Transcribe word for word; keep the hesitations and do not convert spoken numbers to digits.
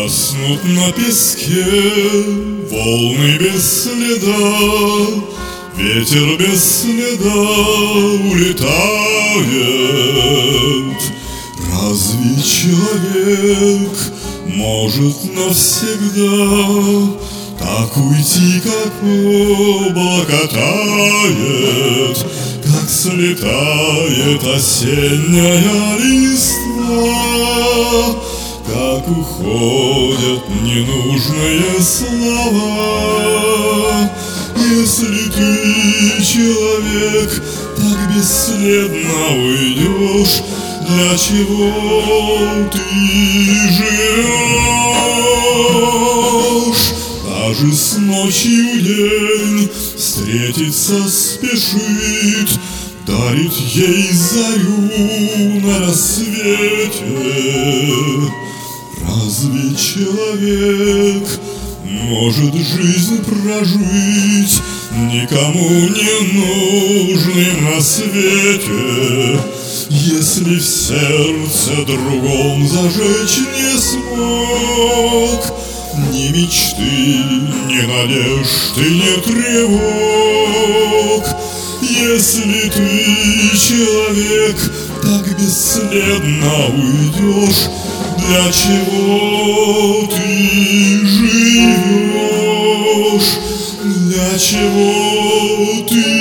Гаснут на песке волны без следа, ветер без следа улетает. Разве человек может навсегда так уйти, как облако тает, как слетает осенняя листва, как уходят ненужные слова? Если ты, человек, так бесследно уйдешь, для чего ты живешь? Даже с ночью день встретиться спешит, дарит ей зарю на рассвете. Разве человек может жизнь прожить, никому не нужным на свете, если в сердце другом зажечь не смог ни мечты, ни надежды, ни тревог? Если ты, человек, так бесследно уйдешь, для чего ты живешь? Для чего ты